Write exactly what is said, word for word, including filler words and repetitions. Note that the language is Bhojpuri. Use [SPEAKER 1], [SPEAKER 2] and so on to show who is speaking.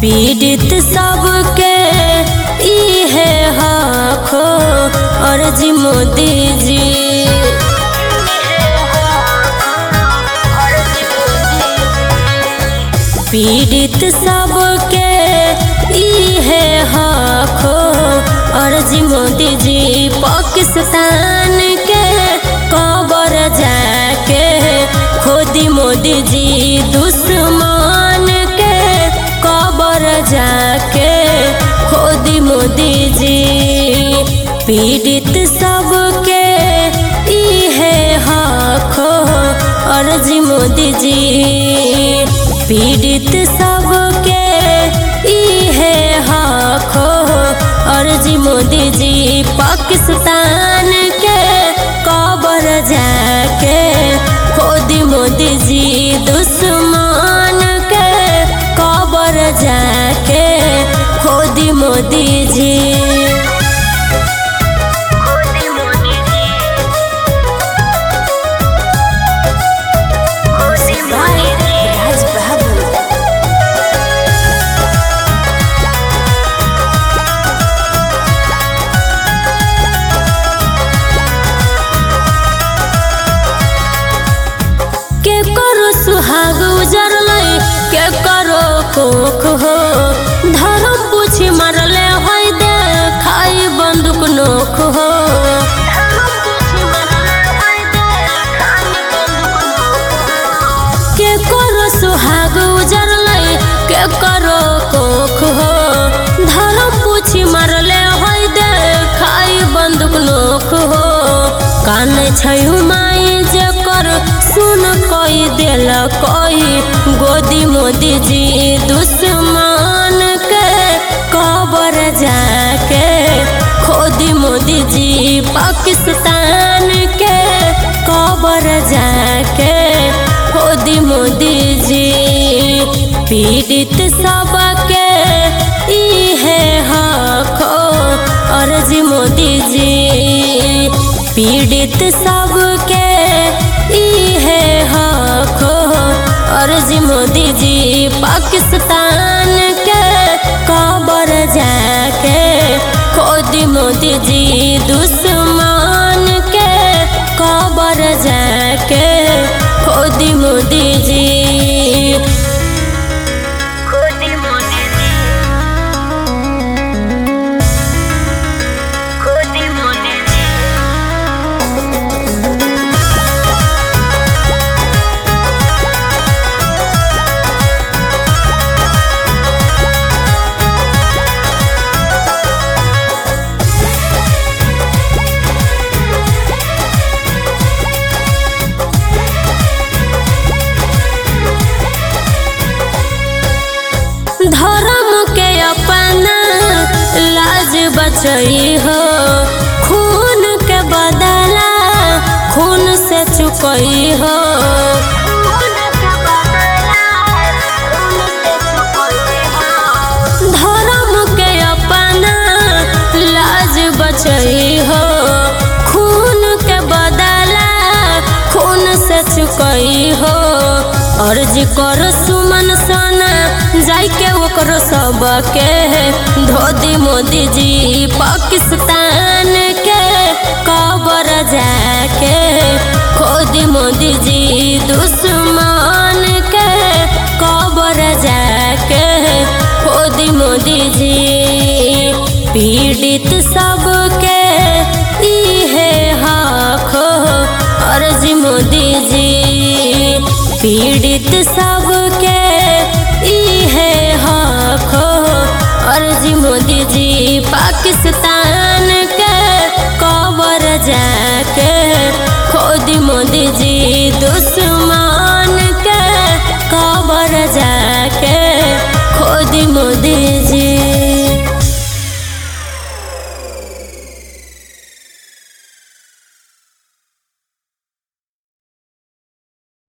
[SPEAKER 1] पीड़ित सबके इहे हको अर्जी मोदी जी। पीड़ित सबके इहे हको अर्जी मोदी जी। पाकिस्तान के कबर जाके खोदी मोदी जी। दुश्मन के कबर जाके खोदी मोदी जी। पीड़ित सबके इहे हको अर्जी मोदी जी। पीड़ित सबके इहे हको अर्जी मोदी जी। पाकिस्तान के कबर जाके खोदी मोदी जी। दुश्मन के कबर जाके खोदी मोदी जी। सुहाग उजरल के करो कोख हो। धर्म पूछी मरले होई दे खाई बंदूक नोख हो। के करो सुहाग उजरल के करो कोख हो। धर्म पूछी मरले होई दे खाई बंदूक नोख हो। कान छयु माई जे कर सुन कोई दिल कोई गोदी मोदी जी। दुश्मन के कबर जाके खोदी मोदी जी। पाकिस्तान के कबर जाके खोदी मोदी जी। पीड़ित सबके इहे हको अर्जी मोदी जी। पीड़ित सबके इहे हको अर्जी मोदी जी। पाकिस्तान के कबर जाके खोदी मोदी जी। दुश्मन के कबर जाके खोदी मोदी जी। धर्म के अपना लाज बचई हो। खून के बदला खून से चुकई हो। धर्म के अपना लाज बचई हो। खून के बदला खून से चुकई हो। अर्जी करो सुमन सोना जाके ओकरो सबके धोदी मोदी जी। पाकिस्तान के कबर जाके खोदी मोदी जी। दुश्मन के कबर जाके खोदी मोदी जी। पीड़ित सबके इहे हको अर्जी मोदी जी। पीड़ित सबके इहे हको अर्जी मोदी जी। पाकिस्तान के कबर जाके खोदी मोदी जी। दुश्मन के कबर जाके खोदी मोदी